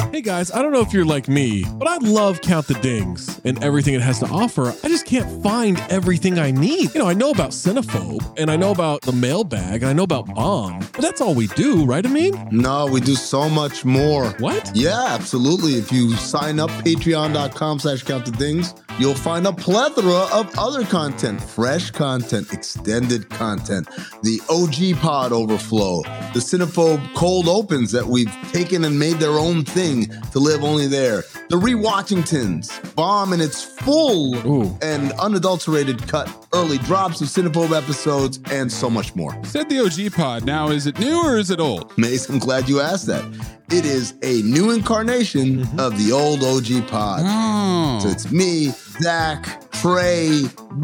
Hey guys, I don't know if you're like me, but I love Count the Dings and everything it has to offer. I just can't find everything I need. I know about Cinephobe, and I know about the mailbag, and I know about Bomb, but that's all we do, right, Amin? No, we do so much more. What? Yeah, absolutely. If you sign up, patreon.com/countthedings, you'll find a plethora of other content, fresh content, extended content, the OG Pod Overflow, the Cinephobe Cold Opens that we've taken and made their own thing to live only there, the Rewatchingtons, Bomb in its full and unadulterated cut, early drops of Cinephobe episodes, and so much more. You said the OG Pod. Now, is it new or is it old? Mace, I'm glad you asked that. It is a new incarnation of the old OG Pod. Oh. So it's me, Zach, Trey,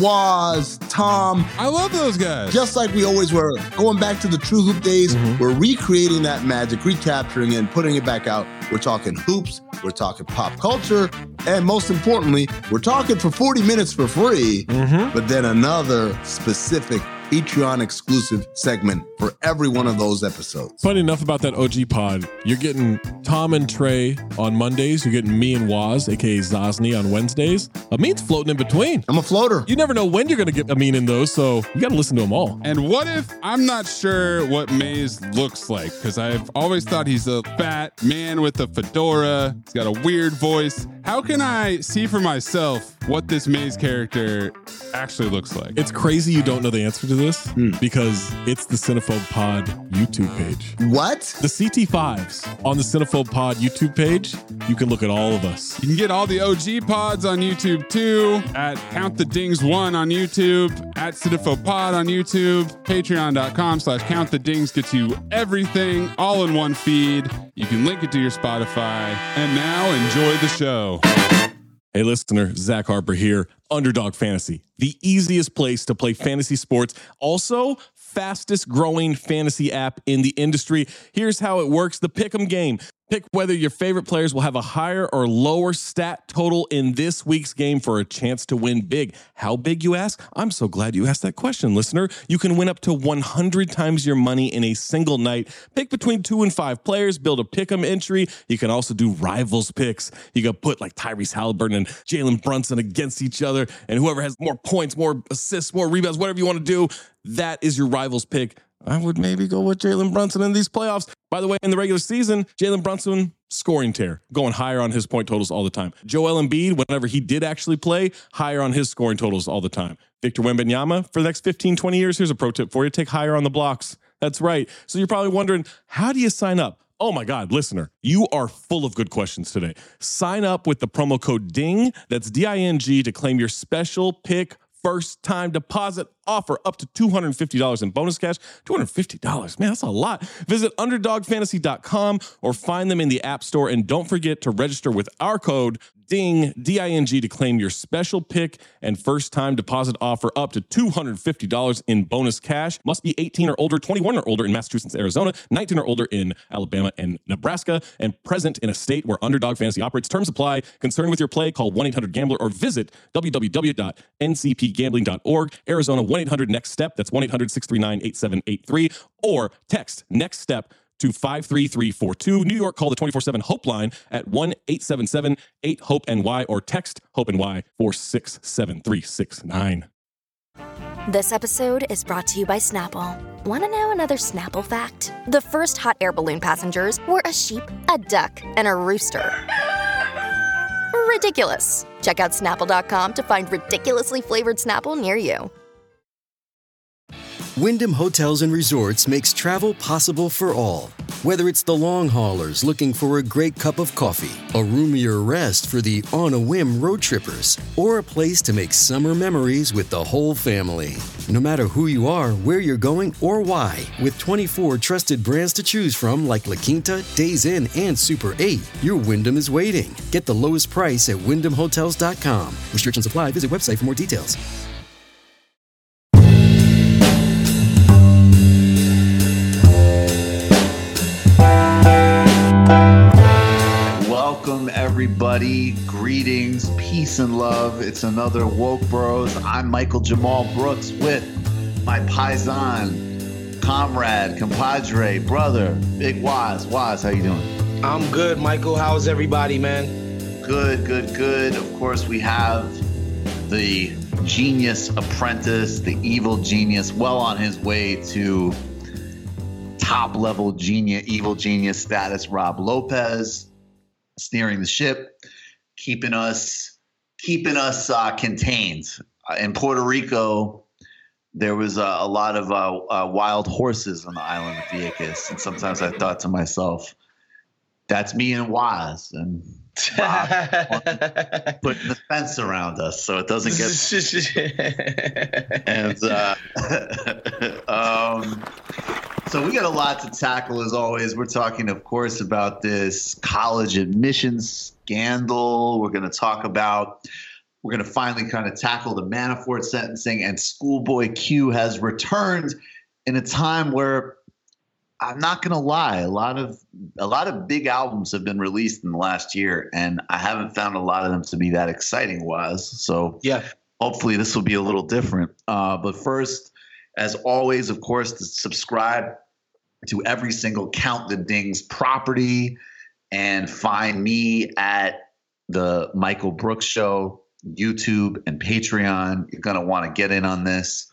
Waz, Tom. I love those guys. Just like we always were. Going back to the True Hoop days, we're recreating that magic, recapturing it, and putting it back out. We're talking hoops, we're talking pop culture, and most importantly, we're talking for 40 minutes for free, but then another specific Patreon exclusive segment for every one of those episodes. Funny enough about that OG Pod, you're getting Tom and Trey on Mondays. You're getting me and Waz, aka Zosny, on Wednesdays. Amin's floating in between. I'm a floater. You never know when you're going to get Amin in those, so you got to listen to them all. And what if I'm not sure what Maze looks like? Because I've always thought he's a fat man with a fedora. He's got a weird voice. How can I see for myself what this Maze character actually looks like? It's crazy you don't know the answer to this because it's the Cinephobe Pod YouTube page. What? The CT5s on the Cinephobe Pod YouTube page, you can look at all of us. You can get all the OG pods on YouTube too, at Count the Dings 1 on YouTube, at Cinephobe Pod on YouTube, patreon.com/Count the Dings gets you everything all in one feed. You can link it to your Spotify. And now enjoy the show. Hey listener, Zach Harper here, Underdog Fantasy, the easiest place to play fantasy sports. Also, fastest growing fantasy app in the industry. Here's how it works. The Pick'em game. Pick whether your favorite players will have a higher or lower stat total in this week's game for a chance to win big. How big, you ask? I'm so glad you asked that question, listener. You can win up to 100 times your money in a single night. Pick between 2 and 5 players, build a Pick'em entry. You can also do rivals picks. You can put like Tyrese Halliburton and Jalen Brunson against each other, and whoever has more points, more assists, more rebounds, whatever you want to do, that is your rivals pick. I would maybe go with Jalen Brunson in these playoffs. By the way, in the regular season, Jalen Brunson, scoring tear, going higher on his point totals all the time. Joel Embiid, whenever he did actually play, higher on his scoring totals all the time. Victor Wembanyama, for the next 15, 20 years, here's a pro tip for you. Take higher on the blocks. That's right. So you're probably wondering, how do you sign up? Oh my God, listener, you are full of good questions today. Sign up with the promo code DING, that's D-I-N-G, to claim your special pick first time deposit offer up to $250 in bonus cash. $250, man, that's a lot. Visit underdogfantasy.com or find them in the App Store. And don't forget to register with our code DING, D-I-N-G, to claim your special pick and first time deposit offer up to $250 in bonus cash. Must be 18 or older, 21 or older in Massachusetts, Arizona, 19 or older in Alabama and Nebraska, and present in a state where Underdog Fantasy operates. Terms apply. Concerned with your play, call 1-800-GAMBLER or visit www.ncpgambling.org. Arizona 1-800-NEXT-STEP. That's 1-800-639-8783. Or text NEXT STEP to 53342. New York, call the 24/7 Hope line at 1-877-8-HOPE-NY or text HOPE-NY 467-369. This episode is brought to you by Snapple. Want to know another Snapple fact? The first hot air balloon passengers were a sheep, a duck, and a rooster. Ridiculous. Check out Snapple.com to find ridiculously flavored Snapple near you. Wyndham Hotels & Resorts makes travel possible for all. Whether it's the long haulers looking for a great cup of coffee, a roomier rest for the on-a-whim road trippers, or a place to make summer memories with the whole family. No matter who you are, where you're going, or why, with 24 trusted brands to choose from like La Quinta, Days Inn, and Super 8, your Wyndham is waiting. Get the lowest price at WyndhamHotels.com. Restrictions apply. Visit website for more details. Welcome, everybody. Greetings, peace, and love. It's another Woke Bros. I'm Michael Jamal Brooks with my paisan, comrade, compadre, brother, Big Waz. Waz, how you doing? I'm good, Michael. How's everybody, man? Good, good, good. Of course, we have the genius apprentice, the evil genius, well on his way to top-level genius, evil genius status, Rob Lopez, steering the ship, keeping us contained. In Puerto Rico, there was a lot of wild horses on the island of Vieques, and sometimes I thought to myself, that's me and Waz and Rob putting the fence around us so it doesn't get. And so we got a lot to tackle as always. We're talking, of course, about this college admissions scandal. We're going to finally kind of tackle the Manafort sentencing, and Schoolboy Q has returned in a time where, I'm not going to lie, a lot of big albums have been released in the last year, and I haven't found a lot of them to be that exciting, Waz. So yeah, hopefully this will be a little different. But first, as always, of course, to subscribe to every single Count the Dings property and find me at the Michael Brooks Show, YouTube and Patreon. You're going to want to get in on this.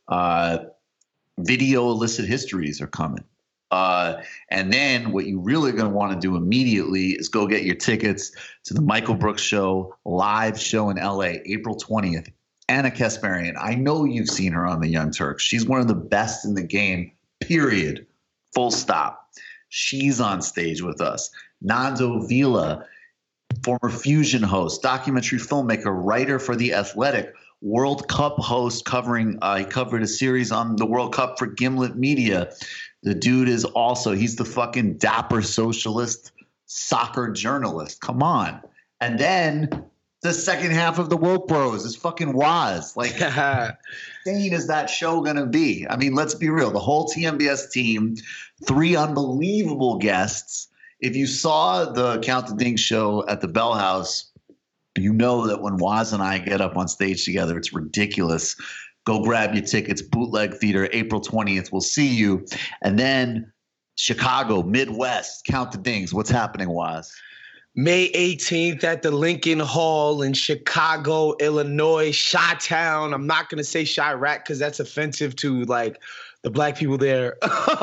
Video illicit histories are coming. And then what you really are going to want to do immediately is go get your tickets to the Michael Brooks Show live show in LA, April 20th. Anna Kasparian, I know you've seen her on the Young Turks. She's one of the best in the game, period. Full stop. She's on stage with us. Nando Vila, former Fusion host, documentary filmmaker, writer for The Athletic, World Cup host he covered a series on the World Cup for Gimlet Media. The dude is also, he's the fucking dapper socialist soccer journalist. Come on. And then the second half of the Woke Bros is fucking Waz. Like, insane is that show going to be? I mean, let's be real. The whole TMBS team, 3 unbelievable guests. If you saw the Count the Ding show at the Bell House, you know that when Waz and I get up on stage together, it's ridiculous. Go grab your tickets. Bootleg Theater, April 20th. We'll see you. And then Chicago, Midwest, Count the Dings. What's happening, Waz? May 18th at the Lincoln Hall in Chicago, Illinois, Chi-Town. I'm not going to say Chirac because that's offensive to like the black people there.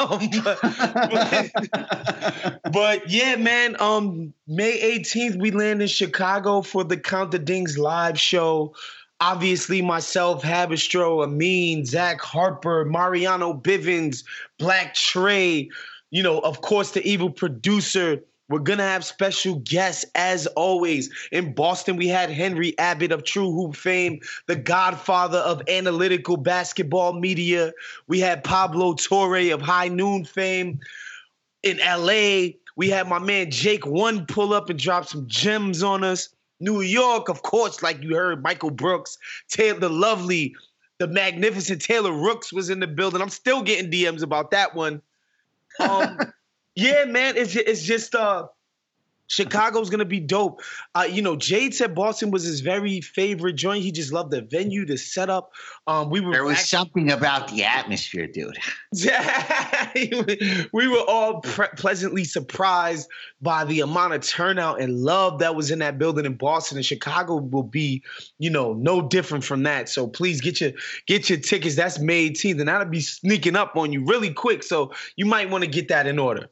But yeah, man, May 18th, we land in Chicago for the Count the Dings live show. Obviously, myself, Habistro, Amin, Zach Harper, Mariano Bivens, Black Trey, of course, the evil producer. We're going to have special guests, as always. In Boston, we had Henry Abbott of True Hoop fame, the godfather of analytical basketball media. We had Pablo Torre of High Noon fame. In L.A., we had my man Jake One pull up and drop some gems on us. New York, of course, like you heard, Michael Brooks, the magnificent Taylor Rooks was in the building. I'm still getting DMs about that one. Yeah, man, it's just Chicago's going to be dope. Jade said Boston was his very favorite joint. He just loved the venue, the setup. There was something about the atmosphere, dude. We were all pleasantly surprised by the amount of turnout and love that was in that building in Boston. And Chicago will be, no different from that. So please get your tickets. That's May 18th. And that'll be sneaking up on you really quick. So you might want to get that in order.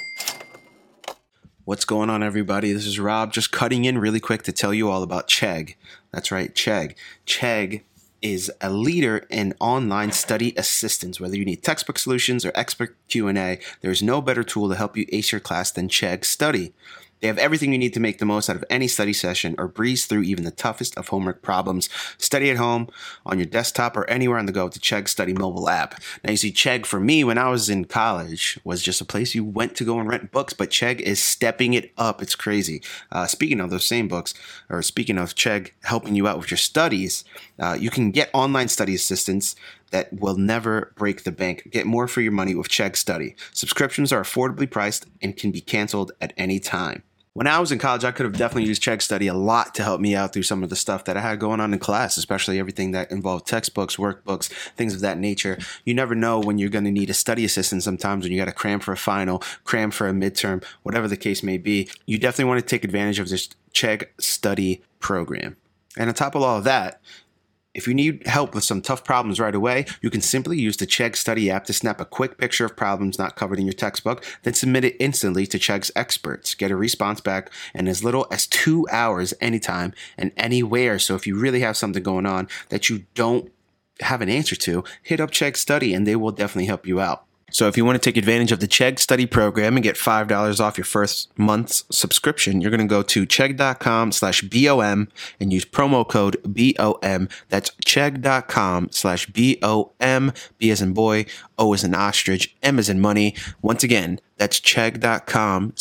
What's going on, everybody? This is Rob, just cutting in really quick to tell you all about Chegg. That's right, Chegg. Chegg is a leader in online study assistance. Whether you need textbook solutions or expert Q&A, there's no better tool to help you ace your class than Chegg Study. They have everything you need to make the most out of any study session or breeze through even the toughest of homework problems. Study at home, on your desktop, or anywhere on the go with the Chegg Study mobile app. Now, you see, Chegg, for me, when I was in college, was just a place you went to go and rent books, but Chegg is stepping it up. It's crazy. Speaking of those same books, or speaking of Chegg helping you out with your studies, you can get online study assistance that will never break the bank. Get more for your money with Chegg Study. Subscriptions are affordably priced and can be canceled at any time. When I was in college, I could have definitely used Chegg Study a lot to help me out through some of the stuff that I had going on in class, especially everything that involved textbooks, workbooks, things of that nature. You never know when you're going to need a study assistant sometimes when you got to cram for a final, cram for a midterm, whatever the case may be. You definitely want to take advantage of this Chegg Study program. And on top of all of that, if you need help with some tough problems right away, you can simply use the Chegg Study app to snap a quick picture of problems not covered in your textbook, then submit it instantly to Chegg's experts. Get a response back in as little as 2 hours anytime and anywhere. So if you really have something going on that you don't have an answer to, hit up Chegg Study and they will definitely help you out. So if you want to take advantage of the Chegg Study program and get $5 off your first month's subscription, you're going to go to chegg.com/BOM and use promo code BOM. That's chegg.com/BOM. B as in boy, O as in ostrich, M as in money. Once again, that's chegg.com,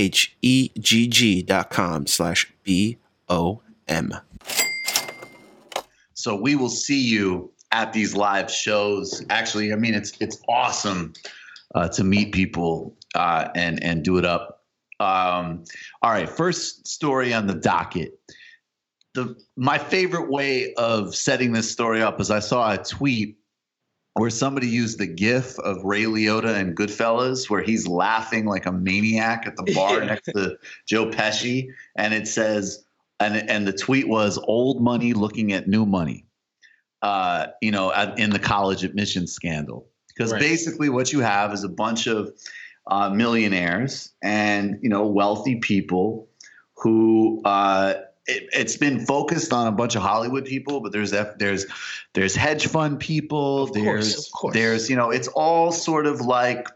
CHEGG.com/BOM. So we will see you at these live shows. Actually, I mean, it's awesome to meet people and do it up. All right, first story on the docket. My favorite way of setting this story up is I saw a tweet where somebody used the GIF of Ray Liotta and Goodfellas, where he's laughing like a maniac at the bar next to Joe Pesci, and it says, and the tweet was "old money looking at new money." In the college admissions scandal, because basically what you have is a bunch of millionaires and, wealthy people who it's been focused on a bunch of Hollywood people, but there's hedge fund people. Of course. There's, it's all sort of like,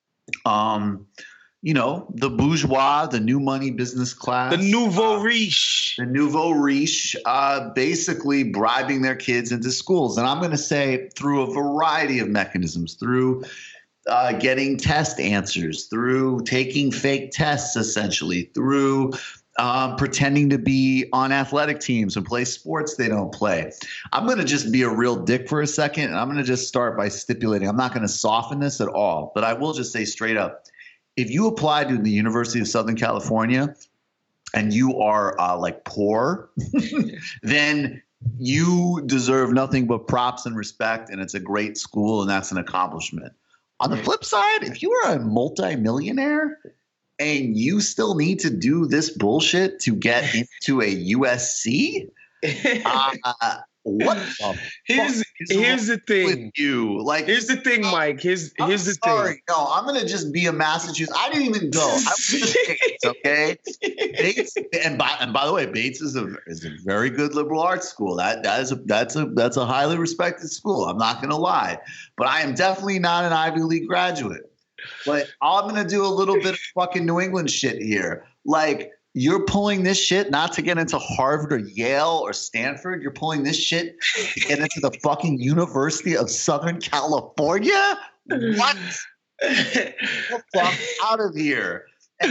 the bourgeois, the new money business class. The nouveau riche. Basically bribing their kids into schools. And I'm going to say through a variety of mechanisms, through getting test answers, through taking fake tests, essentially, through pretending to be on athletic teams and play sports they don't play. I'm going to just be a real dick for a second. And I'm going to just start by stipulating, I'm not going to soften this at all, but I will just say straight up, if you apply to the University of Southern California and you are like poor, then you deserve nothing but props and respect, and it's a great school, and that's an accomplishment. On the flip side, if you are a multimillionaire and you still need to do this bullshit to get into a USC, what the here's the thing with you? Like, here's the thing, Mike. Here's the sorry. thing. No, I'm gonna just be a Massachusetts. I didn't even go. I was in the States, okay? Bates, and by the way, Bates is a very good liberal arts school. That's a highly respected school. I'm not gonna lie, but I am definitely not an Ivy League graduate. But I'm gonna do a little bit of fucking New England shit here, like. You're pulling this shit not to get into Harvard or Yale or Stanford. You're pulling this shit to get into the fucking University of Southern California? What? Get the fuck out of here.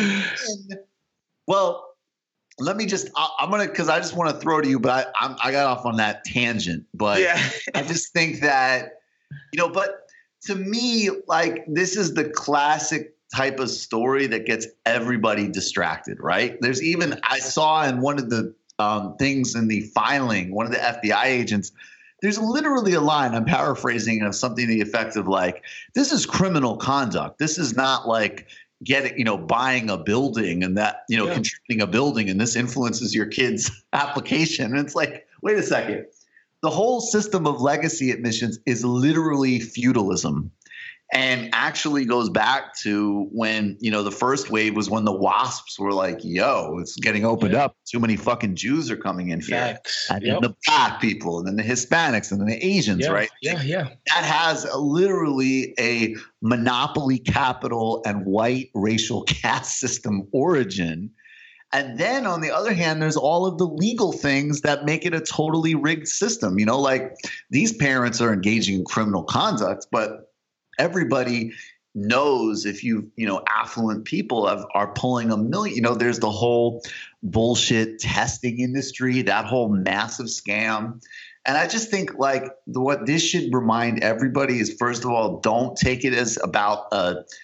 Well, let me just – I'm going to – because I just want to throw to you, but I got off on that tangent. But I just think that – but to me, like, this is the classic – type of story that gets everybody distracted, right? There's even, I saw in one of the things in the filing, one of the FBI agents, there's literally a line, I'm paraphrasing, of something to the effect of like, this is criminal conduct. This is not like buying a building and that, contributing a building and this influences your kid's application. And it's like, wait a second. The whole system of legacy admissions is literally feudalism. And actually goes back to when, the first wave was when the WASPs were like, yo, it's getting opened up. Too many fucking Jews are coming in here. And then the black people, and then the Hispanics, and then the Asians, right? Yeah. That has literally a monopoly capital and white racial caste system origin. And then on the other hand, there's all of the legal things that make it a totally rigged system. Like these parents are engaging in criminal conduct, but everybody knows if affluent people are pulling $1 million, there's the whole bullshit testing industry, that whole massive scam. And I just think like what this should remind everybody is, first of all, don't take it as about a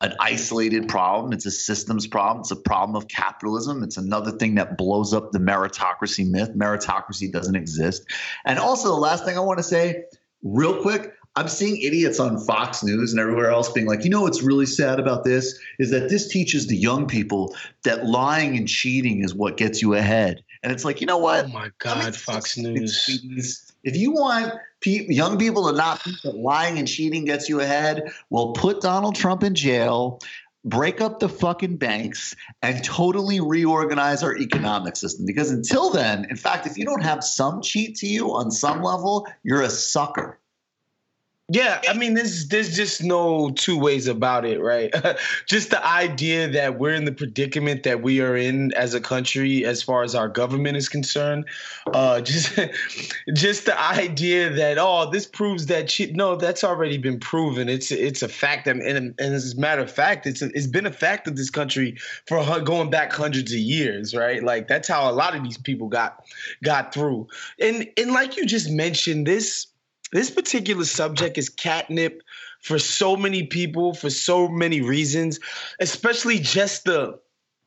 an isolated problem. It's a systems problem. It's a problem of capitalism. It's another thing that blows up the meritocracy myth. Meritocracy doesn't exist. And also, the last thing I want to say real quick, I'm seeing idiots on Fox News and everywhere else being like, what's really sad about this is that this teaches the young people that lying and cheating is what gets you ahead. And it's like, you know what? Oh my God, Fox News. If you want young people to not think that lying and cheating gets you ahead, well, put Donald Trump in jail, break up the fucking banks, and totally reorganize our economic system. Because until then, in fact, if you don't have some cheat to you on some level, you're a sucker. Yeah, I mean, there's just no two ways about it, right? Just the idea that we're in the predicament that we are in as a country, as far as our government is concerned, just the idea that this proves that no, that's already been proven. It's a fact, and as a matter of fact, it's been a fact of this country for going back hundreds of years, right? Like that's how a lot of these people got through, and like you just mentioned, This particular subject is catnip for so many people for so many reasons, especially just the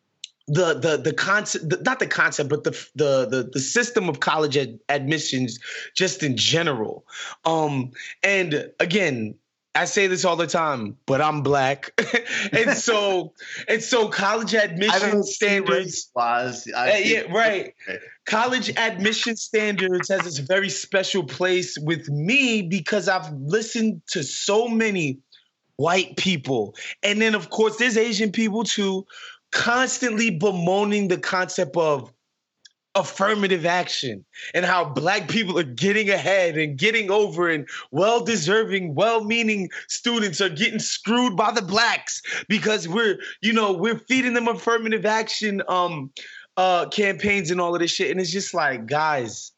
concept, not the concept, but the system of college admissions just in general. And again, I say this all the time, but I'm black, and so college admission standards. Yeah, right. Okay. College admission standards has this very special place with me because I've listened to so many white people, and then of course there's Asian people too, constantly bemoaning the concept of affirmative action and how black people are getting ahead and getting over, and well-deserving, well-meaning students are getting screwed by the blacks because we're feeding them affirmative action campaigns and all of this shit. And it's just like, guys,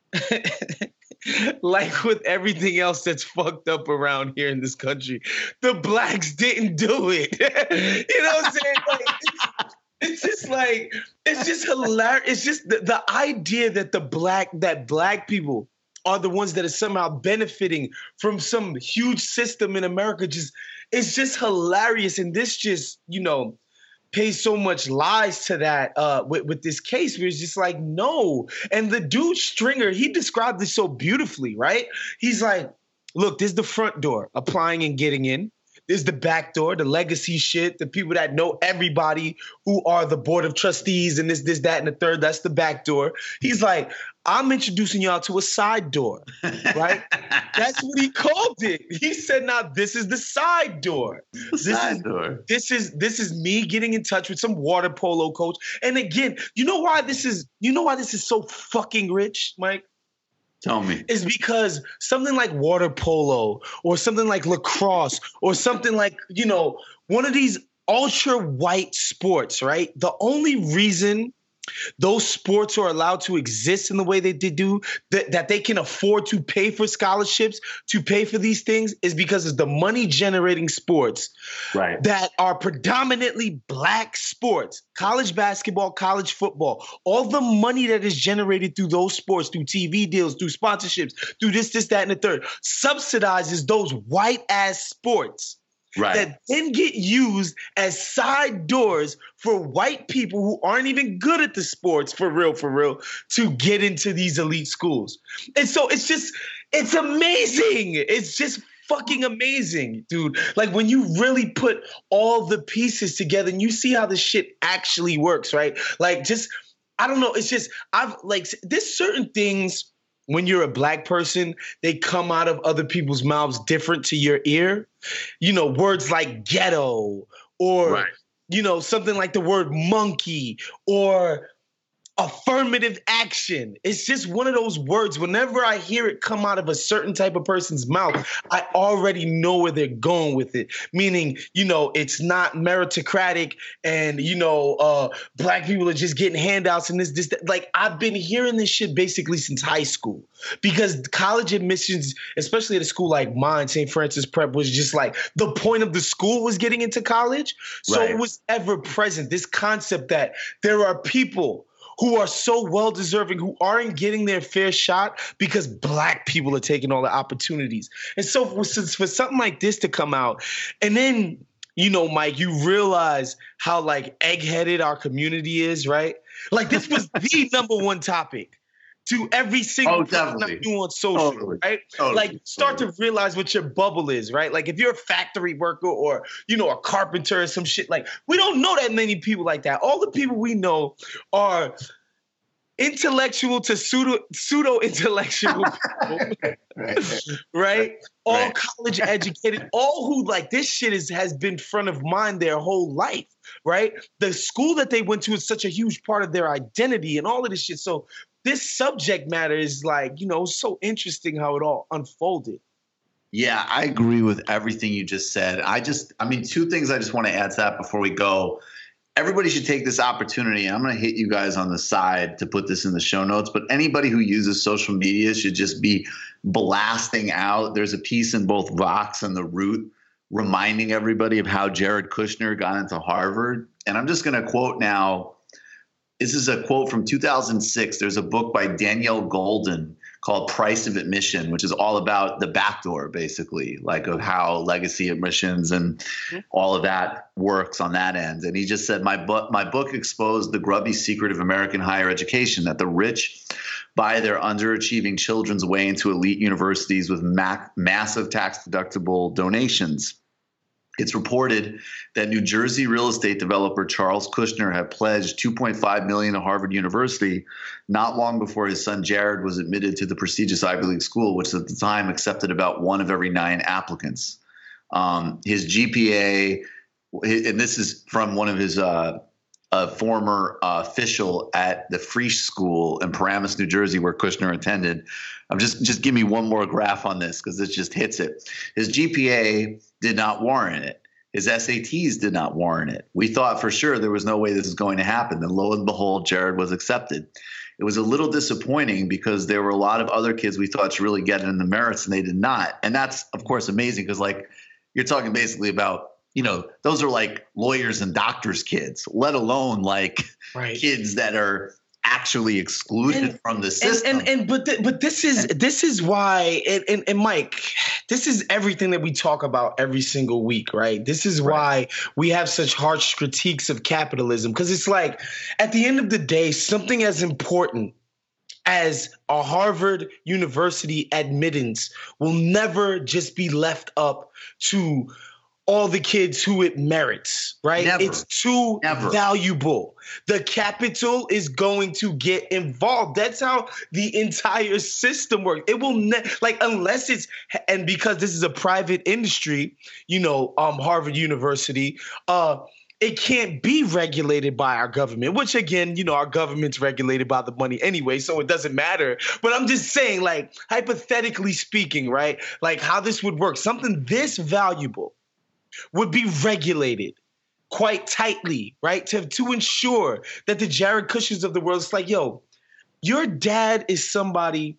like with everything else that's fucked up around here in this country, the blacks didn't do it. You know what I'm saying? It's just hilarious. It's just the idea that black people are the ones that are somehow benefiting from some huge system in America. It's just hilarious. And this just, pays so much lies to that with this case where it's just like, no. And the dude Stringer, he described this so beautifully, right? He's like, look, there's the front door, applying and getting in. There's the back door, the legacy shit, the people that know everybody who are the board of trustees and this, that, and the third. That's the back door. He's like, I'm introducing y'all to a side door, right? That's what he called it. He said, now this is the side door. This is me getting in touch with some water polo coach. And again, you know why this is so fucking rich, Mike? Tell me. Is because something like water polo or something like lacrosse or something like, one of these ultra white sports, right? The only reason those sports are allowed to exist in the way that they do, that they can afford to pay for scholarships, to pay for these things, is because it's the money generating sports that are predominantly black sports. College basketball, college football, all the money that is generated through those sports, through TV deals, through sponsorships, through this, that, and the third, subsidizes those white ass sports. Right. That then get used as side doors for white people who aren't even good at the sports for real, to get into these elite schools. And so it's amazing. It's just fucking amazing, dude. Like when you really put all the pieces together and you see how this shit actually works, right? Like I don't know. It's just, there's certain things when you're a black person, they come out of other people's mouths different to your ear. Words like ghetto or, something like the word monkey or affirmative action. It's just one of those words. Whenever I hear it come out of a certain type of person's mouth, I already know where they're going with it. Meaning, it's not meritocratic and, black people are just getting handouts and this, that. Like, I've been hearing this shit basically since high school because college admissions, especially at a school like mine, St. Francis Prep, was just like the point of the school was getting into college. So It was ever present. This concept that there are people who are so well-deserving, who aren't getting their fair shot because black people are taking all the opportunities. And so for something like this to come out, and then you know, Mike, you realize how like egg-headed our community is, right? Like this was the number one topic to every single person I knew on social, right? Like start to realize what your bubble is, right? Like if you're a factory worker or, you know, a carpenter or some shit, like we don't know that many people like that. All the people we know are intellectual to pseudo intellectual people, right? All college educated, all who like this shit has been front of mind their whole life, right? The school that they went to is such a huge part of their identity and all of this shit. So this subject matter is like, you know, so interesting how it all unfolded. Yeah, I agree with everything you just said. I mean, two things I just want to add to that before we go. Everybody should take this opportunity. I'm going to hit you guys on the side to put this in the show notes, but anybody who uses social media should just be blasting out. There's a piece in both Vox and The Root reminding everybody of how Jared Kushner got into Harvard. And I'm just going to quote now. This is a quote from 2006. There's a book by Danielle Golden called Price of Admission, which is all about the backdoor, basically, like of how legacy admissions and all of that works on that end. And he just said, my book exposed the grubby secret of American higher education, that the rich buy their underachieving children's way into elite universities with massive tax-deductible donations. It's reported that New Jersey real estate developer Charles Kushner had pledged $2.5 million to Harvard University not long before his son Jared was admitted to the prestigious Ivy League school, which at the time accepted about 1 of every 9 applicants. His GPA, and this is from one of his former official at the Frisch School in Paramus, New Jersey, where Kushner attended. Just give me one more graph on this because this just hits it. His GPA did not warrant it. His SATs did not warrant it. We thought for sure there was no way this was going to happen. And lo and behold, Jared was accepted. It was a little disappointing because there were a lot of other kids we thought should really get in the merits and they did not. And that's, of course, amazing because like you're talking basically about, you know, those are like lawyers and doctors' kids, let alone like kids that are actually excluded from the system. But this is why, and Mike, this is everything that we talk about every single week, right? This is why we have such harsh critiques of capitalism, because it's like at the end of the day, something as important as a Harvard University admittance will never just be left up to all the kids who it merits, right? Never. It's too valuable. The capital is going to get involved. That's how the entire system works. It will unless it's, and because this is a private industry, you know, Harvard University, it can't be regulated by our government, which again, you know, our government's regulated by the money anyway, so it doesn't matter. But I'm just saying, like, hypothetically speaking, right? Like how this would work, something this valuable would be regulated quite tightly, right? To ensure that the Jared Kushners of the world, it's like, yo, your dad is somebody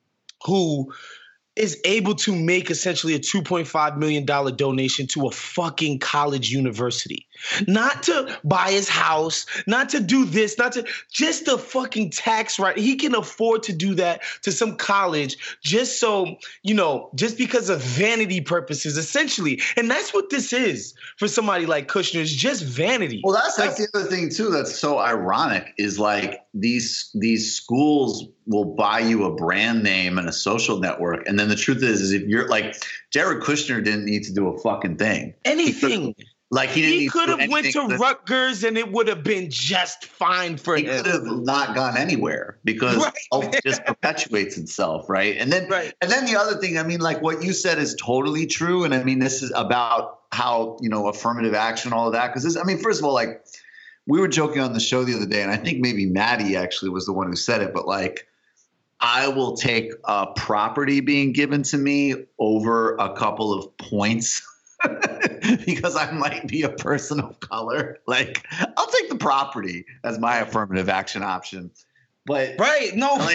who is able to make essentially a $2.5 million donation to a fucking college university. Not to buy his house, not to do this, not to just the fucking tax right. He can afford to do that to some college just so, you know, just because of vanity purposes, essentially. And that's what this is for somebody like Kushner, is just vanity. Well, that's the other thing too that's so ironic is like these schools will buy you a brand name and a social network. And then the truth is if you're like Jared Kushner didn't need to do a fucking thing. Anything. Like he could have went to Rutgers and it would have been just fine for him. He could have not gone anywhere because it just perpetuates itself, right? And then the other thing, I mean, like what you said is totally true. And I mean, this is about how, you know, affirmative action, all of that. Because I mean, first of all, like we were joking on the show the other day, and I think maybe Maddie actually was the one who said it, but like I will take property being given to me over a couple of points. Because I might be a person of color. Like, I'll take the property as my affirmative action option. But like,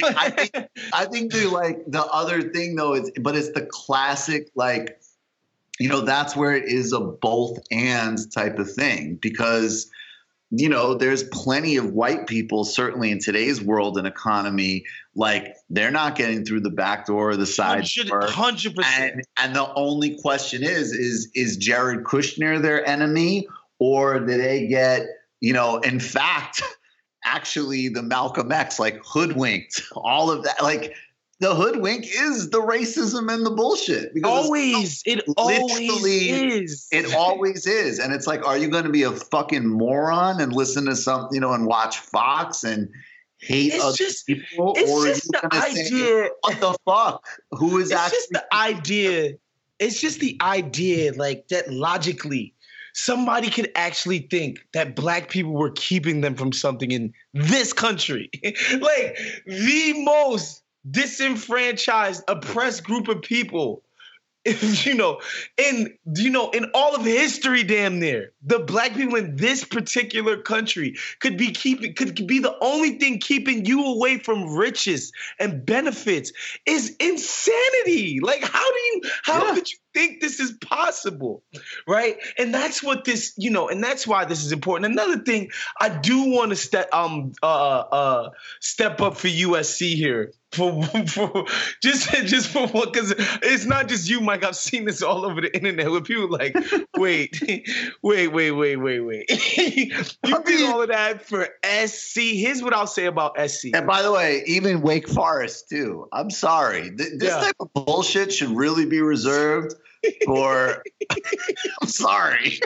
I think the other thing though is, but it's the classic, like, you know, that's where it is a both and type of thing. Because you know, there's plenty of white people, certainly in today's world and economy, like they're not getting through the back door or the side door. 100%. And the only question is Jared Kushner their enemy, or do they get, you know, in fact, actually the Malcolm X, like hoodwinked, all of that, like the hoodwink is the racism and the bullshit. It always is. It always is. And it's like, are you going to be a fucking moron and listen to something, you know, and watch Fox and hate other people? Or are you going to say, what the fuck? Who is actually? Just the idea. It's just the idea, like that logically, somebody could actually think that black people were keeping them from something in this country. Like the most disenfranchised, oppressed group of people, in all of history, damn near, the black people in this particular country could be the only thing keeping you away from riches and benefits is insanity. Like, how could you think this is possible, right? And that's what this, and that's why this is important. Another thing, I do want to step up for USC here. For just for one, because it's not just you, Mike. I've seen this all over the internet where people are like, wait. You did all of that for SC. Here's what I'll say about SC. And by the way, even Wake Forest too. I'm sorry. This type of bullshit should really be reserved for. I'm sorry.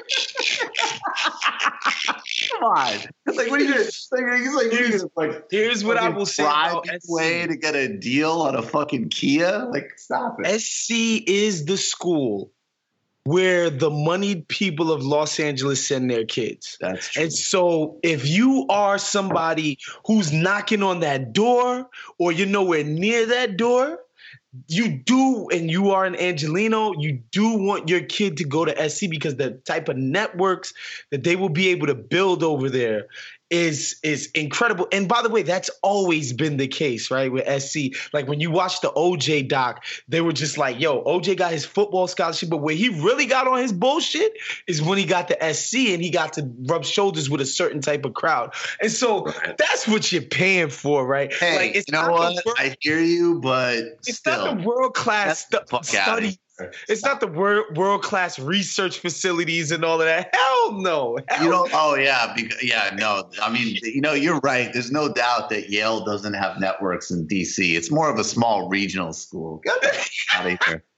Come on. Like, what are you doing? Here's what I will say about SC. Way to get a deal on a fucking Kia? Like, stop it. SC is the school where the moneyed people of Los Angeles send their kids. That's true. And so if you are somebody who's knocking on that door or you're nowhere near that door, you do, and you are an Angelino, you do want your kid to go to SC because the type of networks that they will be able to build over there is incredible. And by the way, that's always been the case, right? With SC. Like when you watch the OJ doc, they were just like, yo, OJ got his football scholarship, but where he really got on his bullshit is when he got to SC and he got to rub shoulders with a certain type of crowd. And so that's what you're paying for, right? Hey, like, it's you know what? I hear you, but it's still, not the world-class study. It's not the world-class research facilities and all of that. Hell no. You don't. Oh yeah, no. I mean, you're right. There's no doubt that Yale doesn't have networks in DC. It's more of a small regional school. Get the out of here.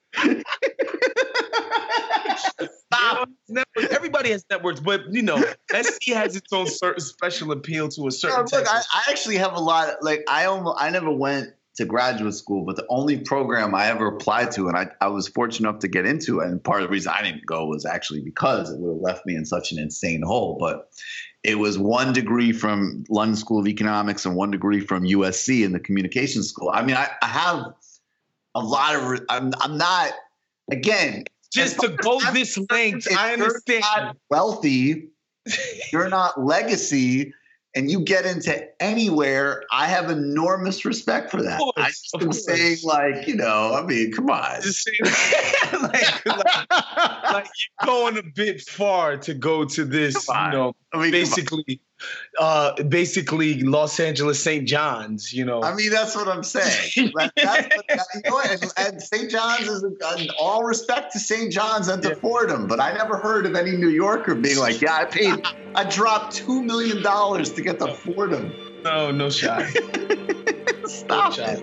Stop. Everybody has networks, but SC has its own certain special appeal to a certain. Look, I actually have a lot. Like I never went to graduate school, but the only program I ever applied to, and I was fortunate enough to get into it, and part of the reason I didn't go was actually because it would have left me in such an insane hole, but it was 1 degree from London School of Economics and 1 degree from USC in the communications school. I mean, I have a lot of, I'm not, again. Just to go this length, I understand. You're not wealthy, you're not legacy, and you get into anywhere, I have enormous respect for that. I just am saying, like, I mean, come on. Just saying, like you're going a bit far to go to this, basically Los Angeles St. John's, I mean, that's what I'm saying. And St. John's is all respect to St. John's and to Fordham, but I never heard of any New Yorker being like, I dropped $2 million to get to Fordham. No shot. Stop it.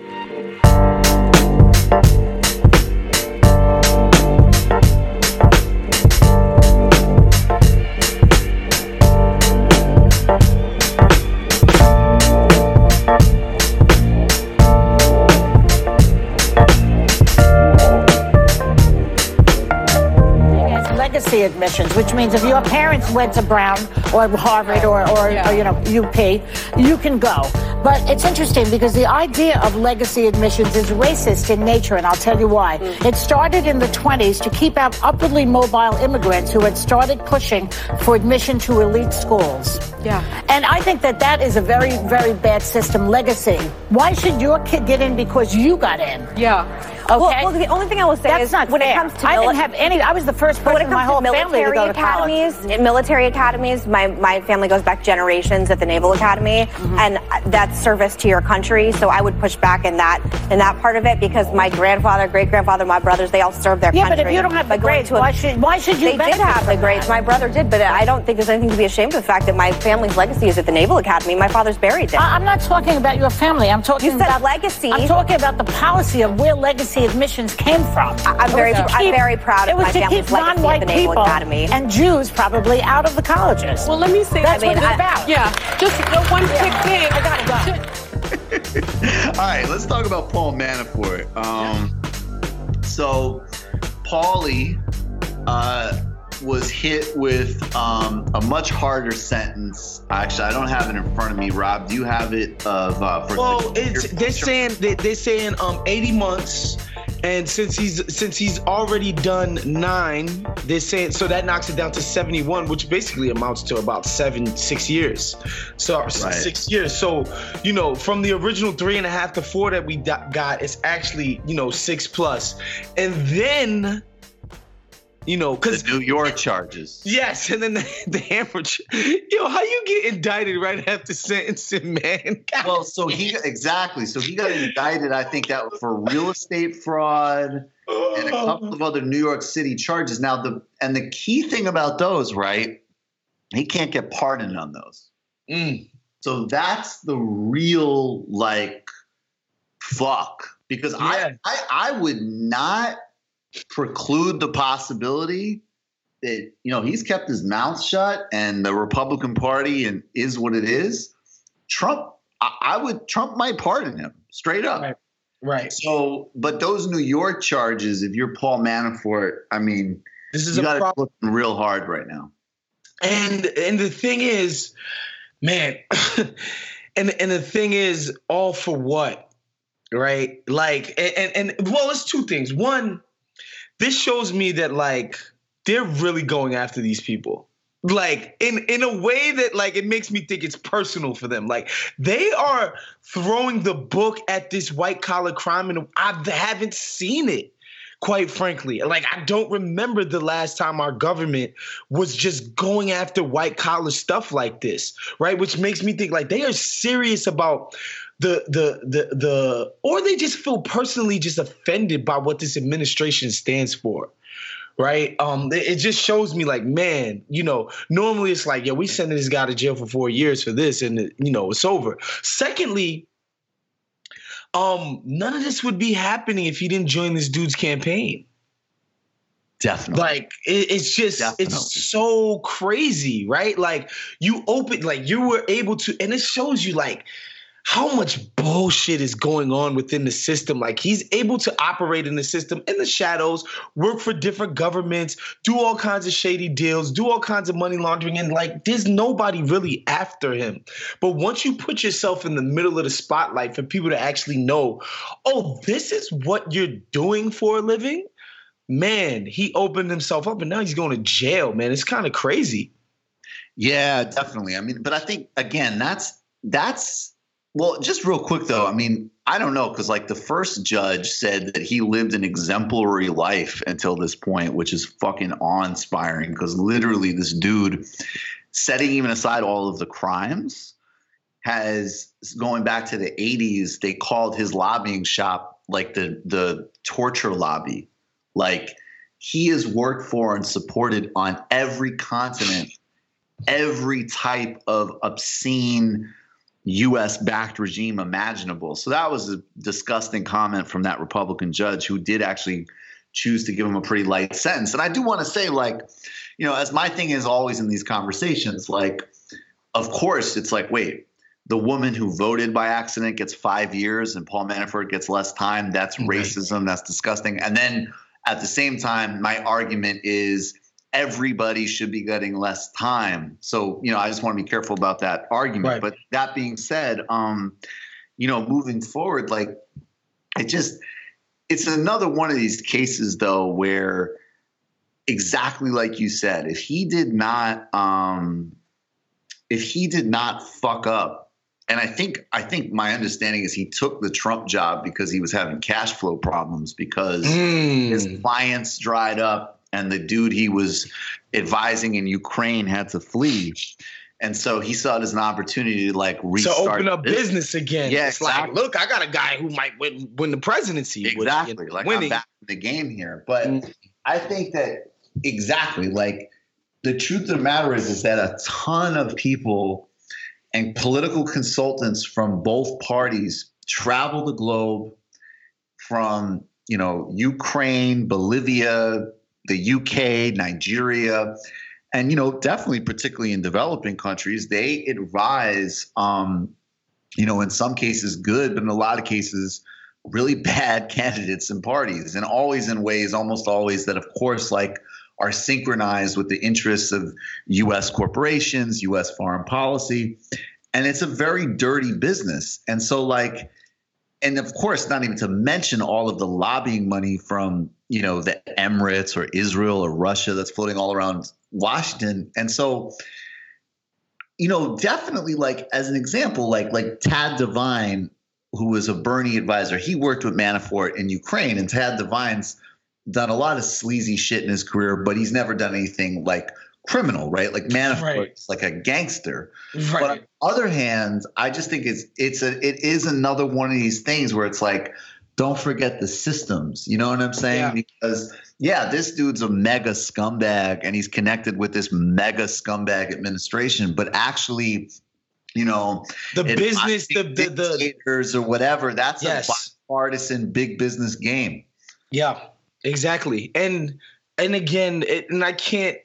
Legacy admissions, which means if your parents went to Brown or Harvard or UP, you can go. But it's interesting because the idea of legacy admissions is racist in nature, and I'll tell you why. It started in the 20s to keep out upwardly mobile immigrants who had started pushing for admission to elite schools. Yeah. And I think that is a very, very bad system. Legacy. Why should your kid get in because you got in? Yeah. Okay? Well, the only thing I will say That's is not when fair. it comes to I didn't have any. I was the first person in my whole family to go to college. military academies, my family goes back generations at the Naval Academy, and that's service to your country. So I would push back in that part of it, because my grandfather, great grandfather, my brothers, they all served their country. Yeah, but if you don't have the grades, why should you? They did have the grades. My brother did, but I don't think there's anything to be ashamed of the fact that my family's legacy is at the Naval Academy. My father's buried there. I'm not talking about your family. I'm talking about legacy. I'm talking about the policy of where legacy admissions came from. I'm very proud of my family's legacy at the Naval Academy. And Jews probably out of the colleges. Well, let me say that's what it's about. Yeah, just one quick thing. I gotta go. All right, let's talk about Paul Manafort. So, Paulie was hit with a much harder sentence. Actually, I don't have it in front of me. Rob, do you have it? They're saying 80 months, and since he's already done 9, they're saying, so that knocks it down to 71, which basically amounts to about 6 years. So right. 6 years. So from the original 3.5 to 4 that we got, it's actually 6+, and then. Because the New York charges. Yes, and then the hammer. How you get indicted right after sentencing, man? God. Well, so he got indicted. I think that for real estate fraud and a couple of other New York City charges. Now the key thing about those, right? He can't get pardoned on those. So that's the real fuck, because I would not preclude the possibility that he's kept his mouth shut and the Republican Party and is what it is. Trump might pardon him straight up. Right. So, but those New York charges, if you're Paul Manafort, I mean, this is you got to look real hard right now. And the thing is, man, and the thing is, all for what, right? And it's two things. One, this shows me that they're really going after these people. In a way that it makes me think it's personal for them. They are throwing the book at this white collar crime, and I haven't seen it, quite frankly. I don't remember the last time our government was just going after white collar stuff like this, right? Which makes me think they are serious about or they just feel personally just offended by what this administration stands for, right? It just shows me man, normally it's we sending this guy to jail for 4 years for this, and it's over. Secondly, none of this would be happening if he didn't join this dude's campaign. Definitely. It's just, definitely. It's so crazy, right? You were able to, and it shows you how much bullshit is going on within the system. He's able to operate in the system in the shadows, work for different governments, do all kinds of shady deals, do all kinds of money laundering, and there's nobody really after him. But once you put yourself in the middle of the spotlight for people to actually know, oh, this is what you're doing for a living, man, he opened himself up, and now he's going to jail, man. It's kind of crazy. Yeah, definitely. I mean, but I think, again, that's well, just real quick, though. I mean, I don't know, because the first judge said that he lived an exemplary life until this point, which is fucking awe-inspiring, because literally this dude, setting even aside all of the crimes, has, going back to the 80s, they called his lobbying shop the torture lobby. He has worked for and supported on every continent every type of obscene U.S.-backed regime imaginable. So that was a disgusting comment from that Republican judge, who did actually choose to give him a pretty light sentence. And I do want to say, as my thing is always in these conversations, of course it's wait, the woman who voted by accident gets 5 years and Paul Manafort gets less time. That's racism. That's disgusting. And then at the same time, my argument is everybody should be getting less time. So, I just want to be careful about that argument. Right. But that being said, moving forward, it's another one of these cases, though, where exactly like you said, if he did not fuck up And I think my understanding is he took the Trump job because he was having cash flow problems because his clients dried up and the dude he was advising in Ukraine had to flee. And so he saw it as an opportunity to like restart. To open up business again. Yeah, it's exactly. like, look, I got a guy who might win the presidency. Exactly. Like winning. I'm back in the game here. But I think that exactly like the truth of the matter is that a ton of people and political consultants from both parties travel the globe from, Ukraine, Bolivia, the UK, Nigeria, and, definitely particularly in developing countries, they advise, in some cases good, but in a lot of cases really bad candidates and parties, and always in ways, almost always that, of course, like are synchronized with the interests of U.S. corporations, U.S. foreign policy. And it's a very dirty business. And so and of course, not even to mention all of the lobbying money from, the Emirates or Israel or Russia that's floating all around Washington. And so, definitely as an example, like Tad Devine, who was a Bernie advisor, he worked with Manafort in Ukraine, and Tad Devine's done a lot of sleazy shit in his career, but he's never done anything like criminal, right? Like Manafort's like a gangster. Right. But on the other hand, I just think it is another one of these things where it's like, don't forget the systems. You know what I'm saying? Yeah. Because this dude's a mega scumbag and he's connected with this mega scumbag administration, but actually, the business, the or whatever, that's a bipartisan big business game. Yeah. Exactly. And again, I can't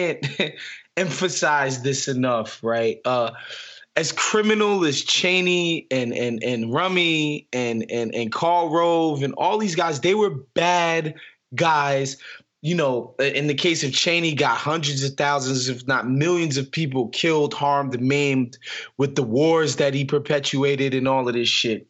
emphasize this enough, right? As criminal as Cheney and Rummy and Karl Rove and all these guys, they were bad guys. In the case of Cheney, got hundreds of thousands, if not millions of people killed, harmed, and maimed with the wars that he perpetuated and all of this shit.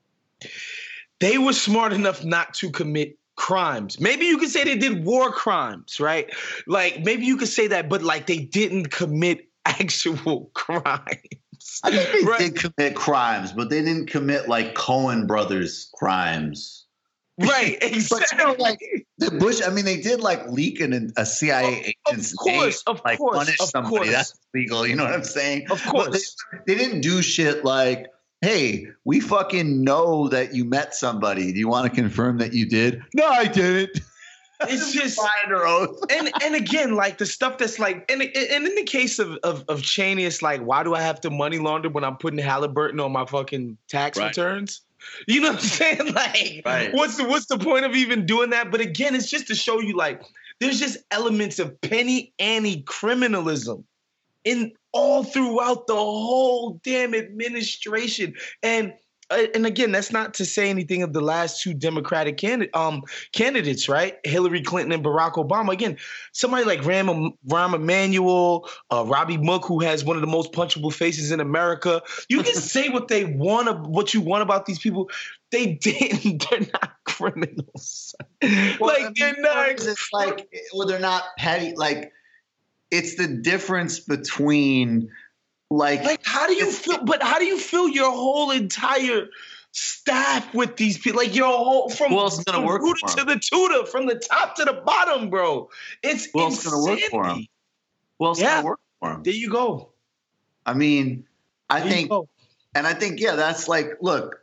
They were smart enough not to commit crimes. Maybe you could say they did war crimes, right? Like maybe you could say that, but they didn't commit actual crimes. I think they did commit crimes, but they didn't commit Cohen brothers crimes. Right, exactly. But the Bush, they did leak a CIA agent's name, punish somebody. That's legal. You know what I'm saying? Of course. They didn't do shit like, hey, we fucking know that you met somebody. Do you want to confirm that you did? No, I didn't. It's just under oath. and again, the stuff that's and in the case of Cheney, it's why do I have to money launder when I'm putting Halliburton on my fucking tax returns? You know what I'm saying? What's the point of even doing that? But again, it's just to show you there's just elements of penny ante criminalism in all throughout the whole damn administration. And again, that's not to say anything of the last two Democratic candidates, right? Hillary Clinton and Barack Obama. Again, somebody like Rahm Emanuel, Robbie Mook, who has one of the most punchable faces in America. You can say what you want about these people. They didn't. They're not criminals. They're not. It's they're not petty. It's the difference between how do you feel? But how do you feel your whole entire staff with these people? Your whole from rooter to the tutor, from the top to the bottom, bro. It's it's going to work for him. It's going to work for him. There you go. I think that's look.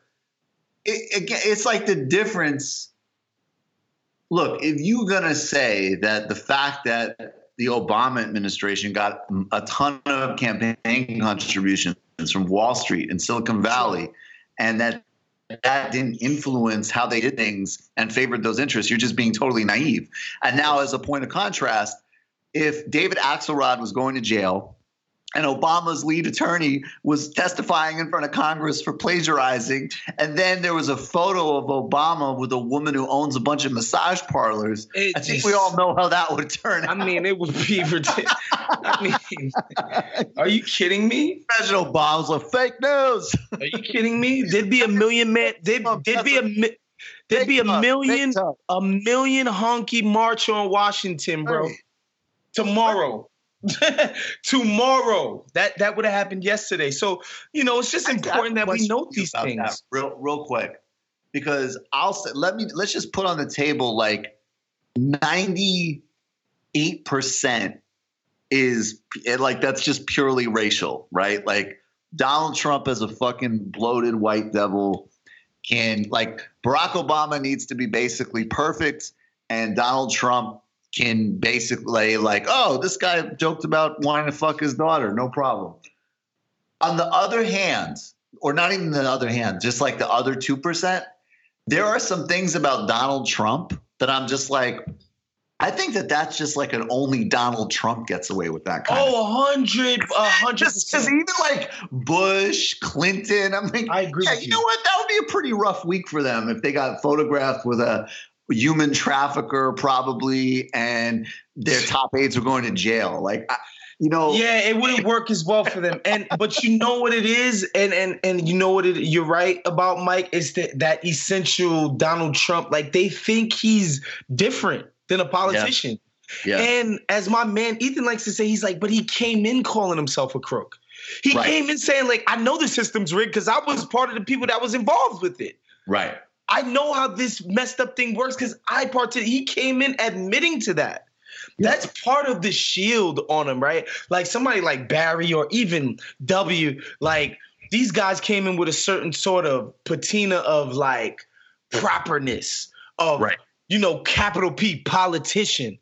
It's the difference. Look, if you're going to say that the fact that the Obama administration got a ton of campaign contributions from Wall Street and Silicon Valley, and that didn't influence how they did things and favored those interests, you're just being totally naive. And now, as a point of contrast, if David Axelrod was going to jail and Obama's lead attorney was testifying in front of Congress for plagiarizing, and then there was a photo of Obama with a woman who owns a bunch of massage parlors, I think we all know how that would turn out. It would be ridiculous. Are you kidding me? President Obama's like, fake news. Are you kidding me? There'd be a million men. There'd be a million honky march on Washington, bro. Right. Tomorrow. tomorrow. That would have happened yesterday. So, it's just important that we know these things. Real quick, because let's just put on the table like 98% is like, that's just purely racial, right? Like Donald Trump as a fucking bloated white devil Barack Obama needs to be basically perfect, and Donald Trump can basically this guy joked about wanting to fuck his daughter, no problem. On the other hand, or not even the other hand, just like the other 2%, there are some things about Donald Trump that I'm just like, I think that's just like an only Donald Trump gets away with that kind of 100%. Because even like Bush, Clinton, I'm like, I agree with you know what? That would be a pretty rough week for them if they got photographed with a human trafficker probably, and their top aides were going to jail. Yeah, it wouldn't work as well for them. But you know what it is, and you know what you're right about, Mike, is that essential Donald Trump. Like, they think he's different than a politician. Yeah. And as my man Ethan likes to say, he's like, but he came in calling himself a crook. He came in saying, like, I know the system's rigged because I was part of the people that was involved with it. Right. I know how this messed up thing works because he came in admitting to that. Yeah. That's part of the shield on him, right? Like somebody like Barry or even W, like these guys came in with a certain sort of patina of like properness of, capital P, politician.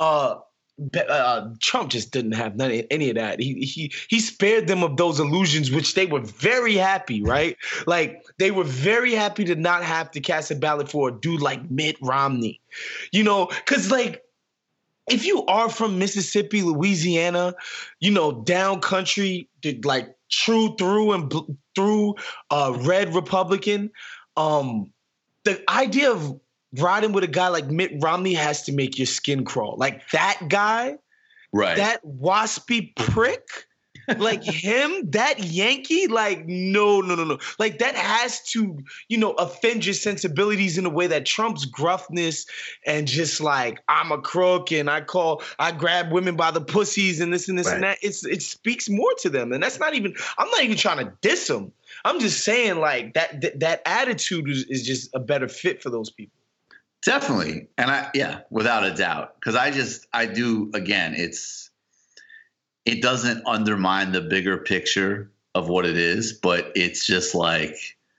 Trump just didn't have any of that. He spared them of those illusions, which they were very happy, right? Like they were very happy to not have to cast a ballot for a dude like Mitt Romney, because like if you are from Mississippi, Louisiana, down country, like true through and through red Republican, the idea of riding with a guy like Mitt Romney has to make your skin crawl. Like that guy, right? That waspy prick, like him, that Yankee, like no. Like that has to, offend your sensibilities in a way that Trump's gruffness and just like I'm a crook and I grab women by the pussies and this and this and that. It speaks more to them, and I'm not even trying to diss them. I'm just saying like that attitude is just a better fit for those people. Definitely. And without a doubt. Because I do, again, it doesn't undermine the bigger picture of what it is, but it's just like,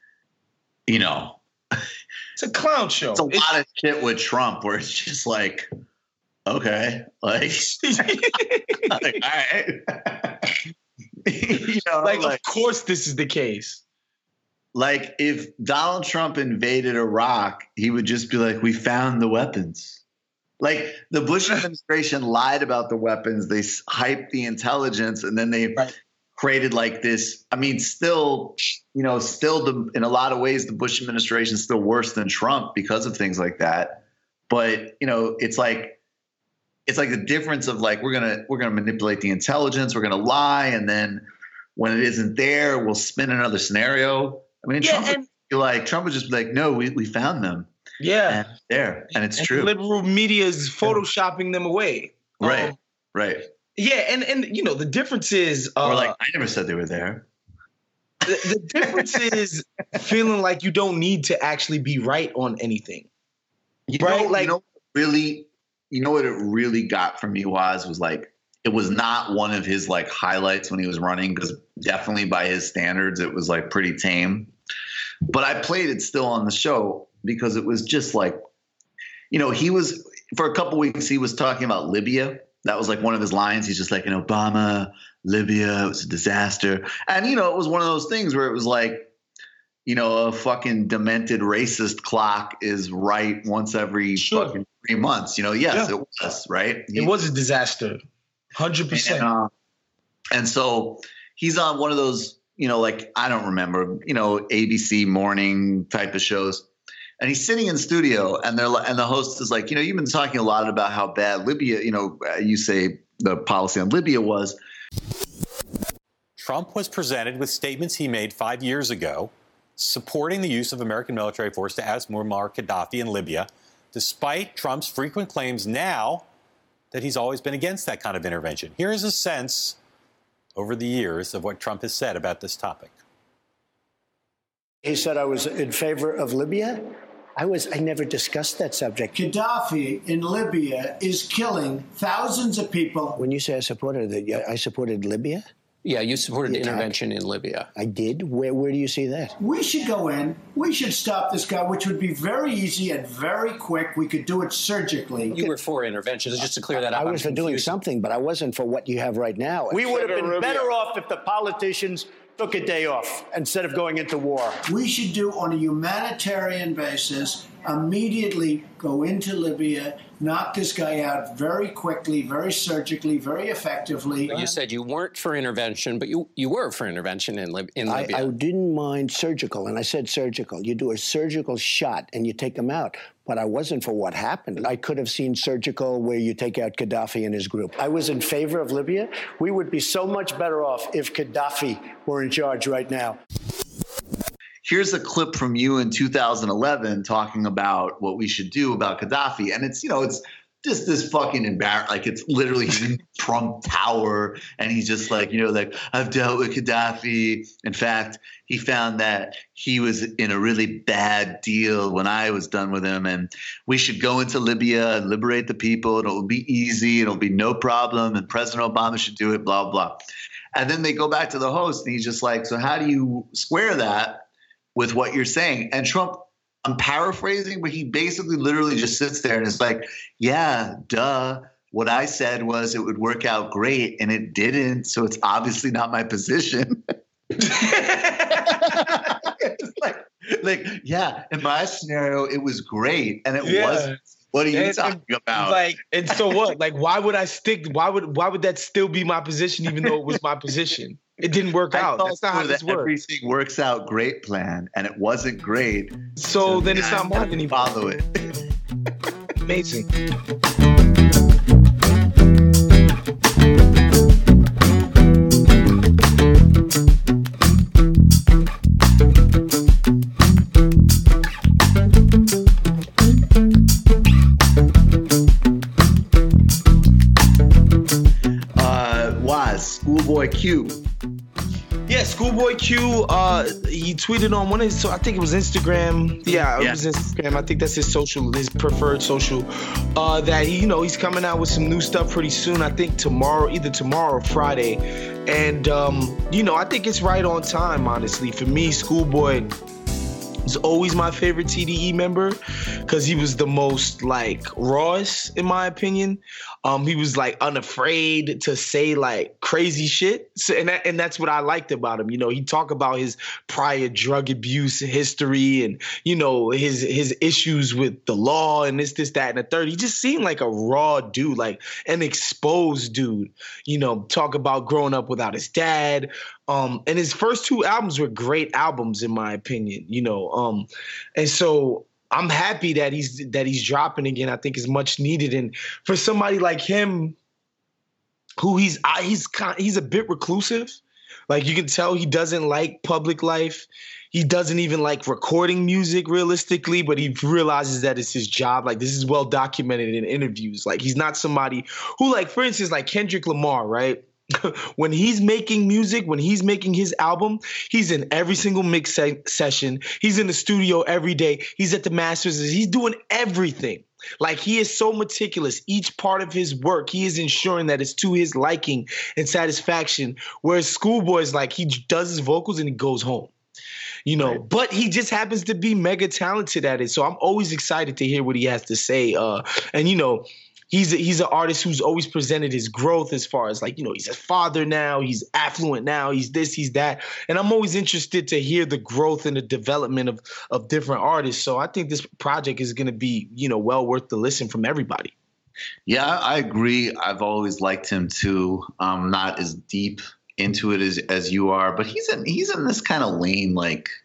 it's a clown show. It's a lot of shit with Trump where it's just like, okay, like, all right. Of course this is the case. Like if Donald Trump invaded Iraq, he would just be like, we found the weapons. Like the Bush administration lied about the weapons. They hyped the intelligence and then they created like this. I mean, still in a lot of ways, the Bush administration is still worse than Trump because of things like that. But, it's like the difference of like, we're going to manipulate the intelligence. We're going to lie. And then when it isn't there, we'll spin another scenario. I mean, Trump would just be like, no, we found them. Yeah. And it's true. Liberal media is photoshopping them away. Right. Yeah. And the difference is. Or like, I never said they were there. The difference is feeling like you don't need to actually be right on anything. What it really got from me was like, it was not one of his like highlights when he was running, because definitely by his standards, it was like pretty tame. But I played it still on the show because it was just like, he was, for a couple weeks, he was talking about Libya. That was like one of his lines. He's just like, Obama, Libya, it was a disaster. And, it was one of those things where it was like, a fucking demented racist clock is right once every fucking 3 months. It was, right? It was a disaster. 100%. And so he's on one of those, I don't remember, ABC morning type of shows. And he's sitting in studio and the host is like, you've been talking a lot about how bad Libya, you say the policy on Libya was. Trump was presented with statements he made 5 years ago supporting the use of American military force to oust Muammar Gaddafi in Libya, despite Trump's frequent claims now that he's always been against that kind of intervention. Here is a sense over the years of what Trump has said about this topic. He said I was in favor of Libya. I never discussed that subject. Gaddafi in Libya is killing thousands of people. When you say I supported Libya? Yeah, you supported intervention in Libya. I did? Where do you see that? We should go in. We should stop this guy, which would be very easy and very quick. We could do it surgically. You were for intervention, just to clear that up. I was for doing something, but I wasn't for what you have right now. We would have been better off if the politicians took a day off instead of going into war. We should do, on a humanitarian basis, immediately go into Libya, knock this guy out very quickly, very surgically, very effectively. You said you weren't for intervention, but you were for intervention in Libya. I didn't mind surgical, and I said surgical. You do a surgical shot and you take them out. But I wasn't for what happened. I could have seen surgical where you take out Gaddafi and his group. I was in favor of Libya. We would be so much better off if Gaddafi were in charge right now. Here's a clip from you in 2011 talking about what we should do about Gaddafi. And it's, it's just this fucking embarrassing. Like, it's literally in Trump Tower. And he's just like, I've dealt with Gaddafi. In fact, he found that he was in a really bad deal when I was done with him. And we should go into Libya and liberate the people. And it'll be easy. It'll be no problem. And President Obama should do it, blah, blah. And then they go back to the host. And he's just like, so how do you square that with what you're saying? And Trump, I'm paraphrasing, but he basically literally just sits there and is like, yeah, duh. What I said was it would work out great, and it didn't. So it's obviously not my position. It's like, yeah, in my scenario, it was great, and it wasn't. What are you talking about? And so what? Like, why would I stick? Why would that still be my position, even though it was my position? It didn't work out. That's not how this works. Everything works out great plan, and it wasn't great. So then it's not mine anymore. Follow it. Amazing. Schoolboy Q. Yeah, Schoolboy Q, he tweeted on I think it was Instagram. Yeah, it was Instagram. I think that's his preferred social. That he's coming out with some new stuff pretty soon. I think either tomorrow or Friday. And, I think it's right on time, honestly. For me, Schoolboy was always my favorite TDE member because he was the most rawest, in my opinion. He was unafraid to say crazy shit. So, and that's what I liked about him. He talked about his prior drug abuse history and, his issues with the law and this, that, and the third. He just seemed like a raw dude, an exposed dude, talk about growing up without his dad. And his first two albums were great albums, in my opinion, and so I'm happy that he's dropping again. I think is much needed. And for somebody like him, who he's a bit reclusive. You can tell he doesn't like public life. He doesn't even like recording music realistically, but he realizes that it's his job. This is well documented in interviews. He's not somebody who, for instance, Kendrick Lamar, right? When he's making music, when he's making his album, he's in every single mix session. He's in the studio every day. He's at the masters. He's doing everything. He is so meticulous. Each part of his work, he is ensuring that it's to his liking and satisfaction. Whereas Schoolboy's he does his vocals and he goes home. Right. But he just happens to be mega talented at it. So I'm always excited to hear what he has to say. And he's an artist who's always presented his growth as far as he's a father now, he's affluent now, he's this, he's that. And I'm always interested to hear the growth and the development of different artists. So I think this project is going to be, well worth the listen from everybody. Yeah, I agree. I've always liked him too. Not as deep into it as you are, but he's in this kind of lane,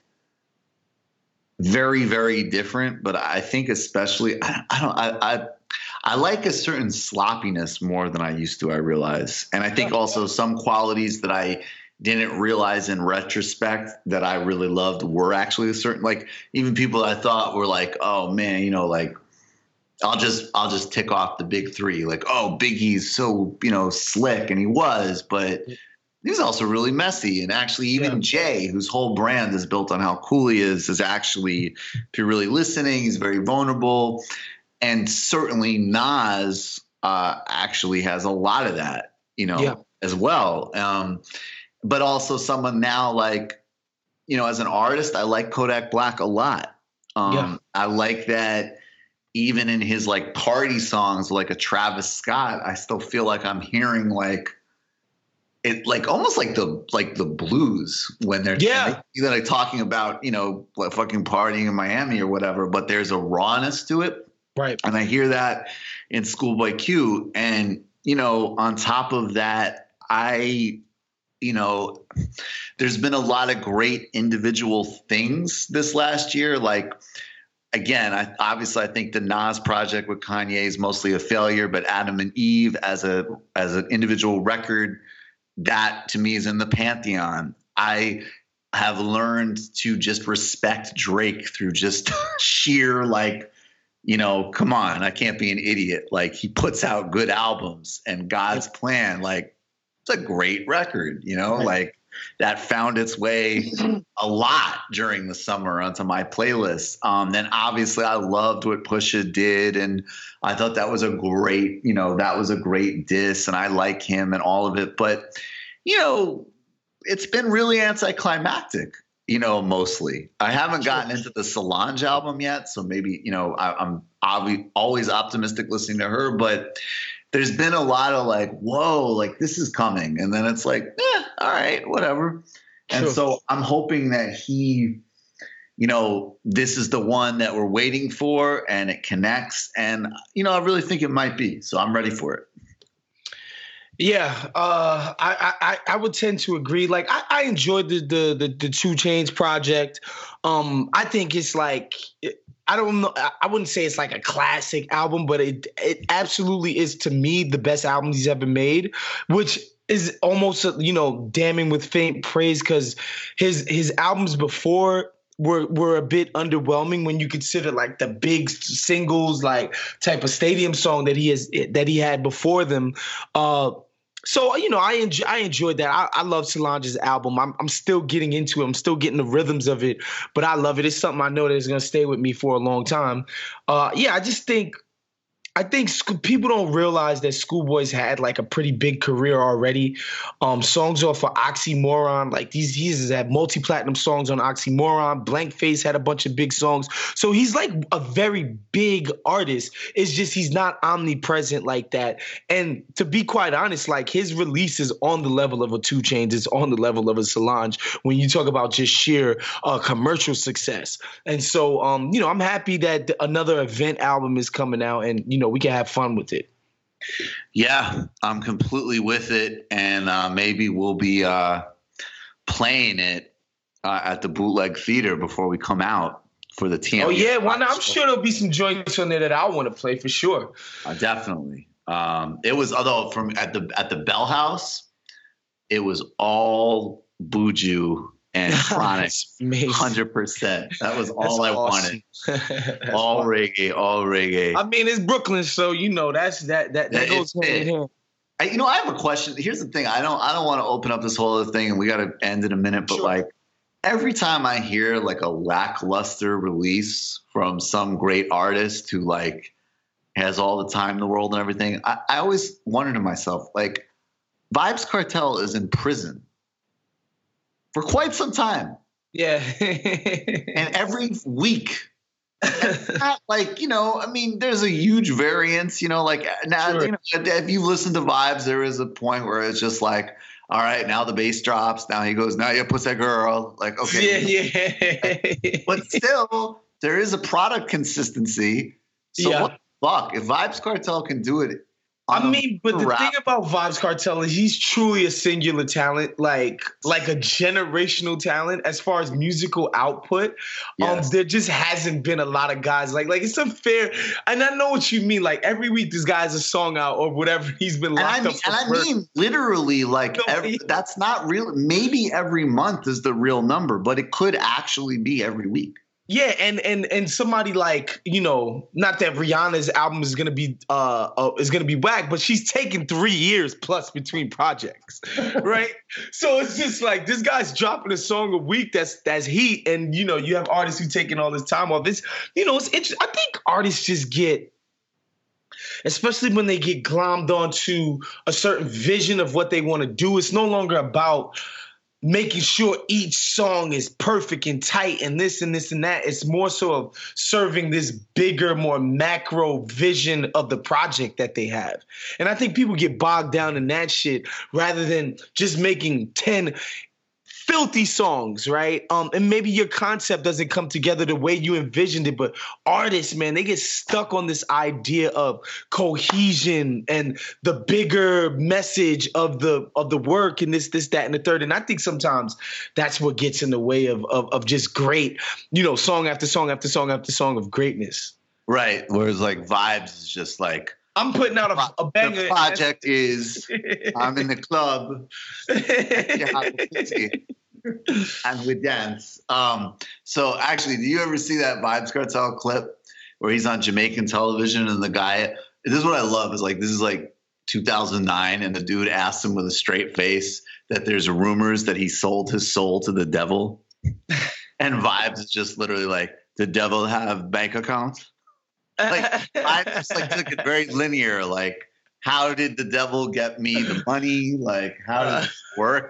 very, very different. But I think especially, I like a certain sloppiness more than I used to, I realize. And I think also some qualities that I didn't realize in retrospect that I really loved were actually a certain, even people I thought were oh man, I'll just tick off the big three. Like, oh, Biggie's so, slick, and he was, but he's also really messy. And actually, even Jay, whose whole brand is built on how cool he is actually, if you're really listening, he's very vulnerable. And certainly Nas actually has a lot of that, as well. But also someone now, like, as an artist, I like Kodak Black a lot. I like that. Even in his like party songs, like a Travis Scott, I still feel like I'm hearing like it, like almost like the blues when they're like talking about like fucking partying in Miami or whatever. But there's a rawness to it, right? And I hear that in Schoolboy Q, and on top of that, there's been a lot of great individual things this last year, like. Again, I think the Nas project with Kanye is mostly a failure, but Adam and Eve as an individual record, that to me is in the pantheon. I have learned to just respect Drake through just sheer come on, I can't be an idiot. Like, he puts out good albums, and God's Plan, like, it's a great record, like. That found its way a lot during the summer onto my playlist. Then obviously I loved what Pusha did, and I thought that was a great, diss, and I like him and all of it. But, it's been really anticlimactic, mostly. I haven't gotten into the Solange album yet, so maybe, I'm always optimistic listening to her, but there's been a lot of like, whoa, like this is coming. And then it's like, all right, whatever. And so I'm hoping that he, this is the one that we're waiting for and it connects. And, I really think it might be. So I'm ready for it. Yeah, I would tend to agree. Like, I enjoyed the 2 Chainz project. I think it's like, I don't know. I wouldn't say it's like a classic album, but it absolutely is, to me, the best album he's ever made, which is almost, damning with faint praise, because his albums before were a bit underwhelming when you consider like the big singles, like type of stadium song that he had before them. So, I enjoyed that. I love Solange's album. I'm still getting into it. I'm still getting the rhythms of it, but I love it. It's something I know that is going to stay with me for a long time. I think people don't realize that Schoolboy's had like a pretty big career already. Songs off for Oxymoron, like he's had multi-platinum songs on Oxymoron. Blank Face had a bunch of big songs. So he's like a very big artist. It's just he's not omnipresent like that. And to be quite honest, like his release is on the level of a 2 Chainz. It's on the level of a Solange when you talk about just sheer commercial success. And so, I'm happy that another event album is coming out, and, we can have fun with it. Yeah, I'm completely with it. And maybe we'll be playing it at the Bootleg Theater before we come out for the TMA. Oh, yeah. Why not? I'm sure there'll be some joints on there that I want to play for sure. Definitely. It was, although at the Bell House, it was all Buju and Chronic, 100%. That was all I wanted. All reggae. I mean, it's Brooklyn, so that goes hand in hand. I have a question. Here's the thing. I don't want to open up this whole other thing, and we got to end in a minute. But like every time I hear like a lackluster release from some great artist who like has all the time in the world and everything, I always wonder to myself, like, Vybz Kartel is in prison for quite some time. Yeah. And every week. It's not like, there's a huge variance, like now, if you listen to Vybz, there is a point where it's just like, all right, now the bass drops. Now he goes, now you put that girl. Like, okay. Yeah. But still, there is a product consistency. So what the fuck? If Vybz Kartel can do it, but the thing about Vybz Kartel is he's truly a singular talent, like a generational talent as far as musical output. Yes. There just hasn't been a lot of guys like it's unfair. And I know what you mean. Like every week this guy's a song out or whatever. He's been locked up. And I mean literally that's not real. Maybe every month is the real number, but it could actually be every week. Yeah, and somebody like, you know, not that Rihanna's album is gonna be whack, but she's taken 3 years plus between projects, right? So it's just like this guy's dropping a song a week that's heat, and you know you have artists who taking all this time off. This, you know, it's interesting. I think artists just get, especially when they get glommed onto a certain vision of what they want to do. It's no longer about making sure each song is perfect and tight and this and this and that. It's more so of serving this bigger, more macro vision of the project that they have. And I think people get bogged down in that shit rather than just making 10 filthy songs, right? And maybe your concept doesn't come together the way you envisioned it, but artists, man, they get stuck on this idea of cohesion and the bigger message of the work and this, that, and the third. And I think sometimes that's what gets in the way of just great, you know, song after song after song after song of greatness. Right. Whereas like Vibes is just like, I'm putting out a banger. The project is, I'm in the club. And we dance. So actually, do you ever see that Vibes Cartel clip where he's on Jamaican television and the guy, this is what I love, is like, this is like 2009 and the dude asked him with a straight face that there's rumors that he sold his soul to the devil. And Vibes is just literally like, the devil have bank accounts? Like, I just like took it very linear. Like, how did the devil get me the money? Like, how does it work?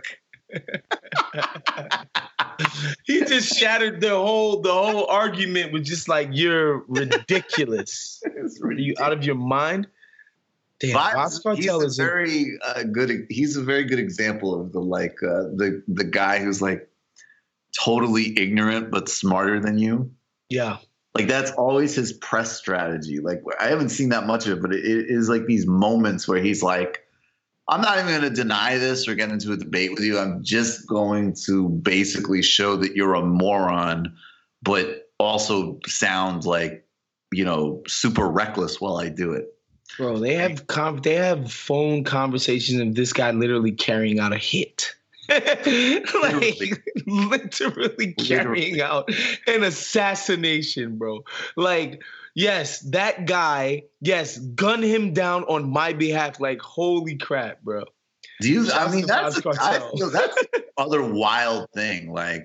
He just shattered the whole argument with just like, you're ridiculous. Are you out of your mind? Damn, Vibes Cartel is very good. He's a very good example of the like the guy who's like totally ignorant but smarter than you. Yeah. Like that's always his press strategy. Like I haven't seen that much of it, but it is like these moments where he's like, I'm not even going to deny this or get into a debate with you. I'm just going to basically show that you're a moron, but also sound like, you know, super reckless while I do it. Bro, they have phone conversations of this guy literally carrying out a hit. literally carrying out an assassination, bro. Like, yes, that guy, yes, gun him down on my behalf. Like, holy crap, bro. Do you? I mean, that's the other wild thing. Like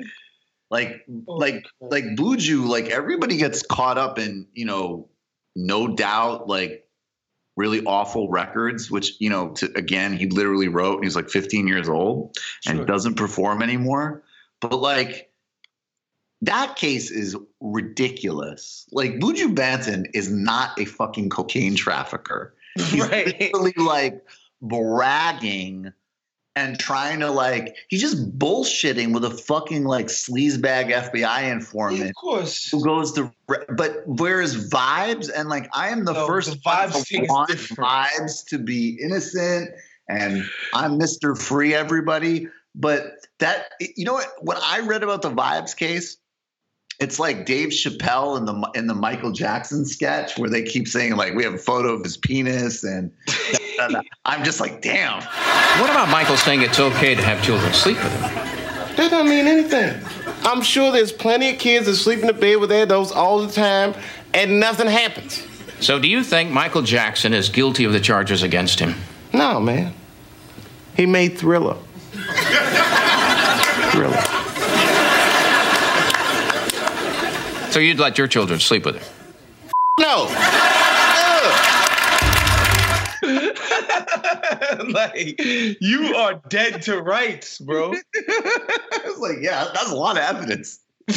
Buju, like everybody gets caught up in, you know, No Doubt, like really awful records, which, you know, again, he literally wrote and he's like 15 years old and doesn't perform anymore. But like that case is ridiculous. Like Buju Banton is not a fucking cocaine trafficker. He's literally like bragging and trying to like, he's just bullshitting with a fucking like sleazebag FBI informant. Of course. Who goes to, but whereas Vibes and like, I am the first Vibes to want Vibes to be innocent and I'm Mr. Free everybody. But that, you know what I read about the Vibes case? It's like Dave Chappelle in the Michael Jackson sketch where they keep saying like, we have a photo of his penis and I'm just like, damn. What about Michael saying it's okay to have children sleep with him? That doesn't mean anything. I'm sure there's plenty of kids that sleep in the bed with adults all the time and nothing happens. So do you think Michael Jackson is guilty of the charges against him? No, man. He made Thriller. Thriller. So you'd let your children sleep with him? No. Like, you are dead to rights, bro. It's like, yeah, that's a lot of evidence.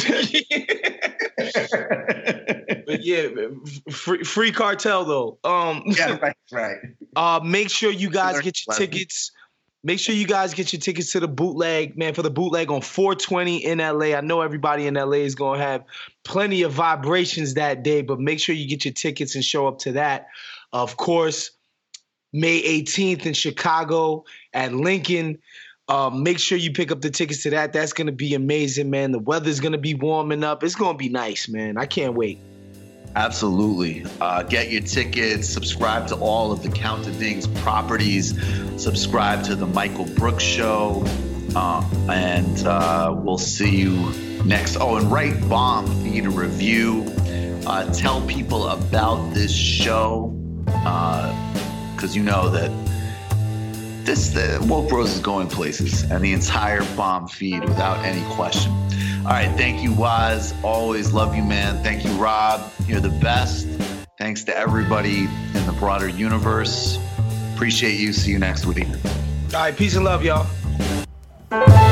But yeah, free cartel though. Yeah, right. Make sure you guys get your tickets. Make sure you guys get your tickets to the bootleg, man, for the bootleg on 420 in LA. I know everybody in LA is going to have plenty of vibrations that day, but make sure you get your tickets and show up to that. Of course, May 18th in Chicago at Lincoln. Make sure you pick up the tickets to that. That's going to be amazing, man. The weather's going to be warming up. It's going to be nice, man. I can't wait. Absolutely. Get your tickets. Subscribe to all of the Count the Dings properties. Subscribe to the Michael Brooks Show. And we'll see you next. Oh, and write Bomb Feed a review. Tell people about this show, because you know that the Woke Bros is going places, and the entire Bomb Feed without any question. All right, thank you, Waz. Always love you, man. Thank you, Rob. You're the best. Thanks to everybody in the broader universe. Appreciate you. See you next week. All right, peace and love, y'all.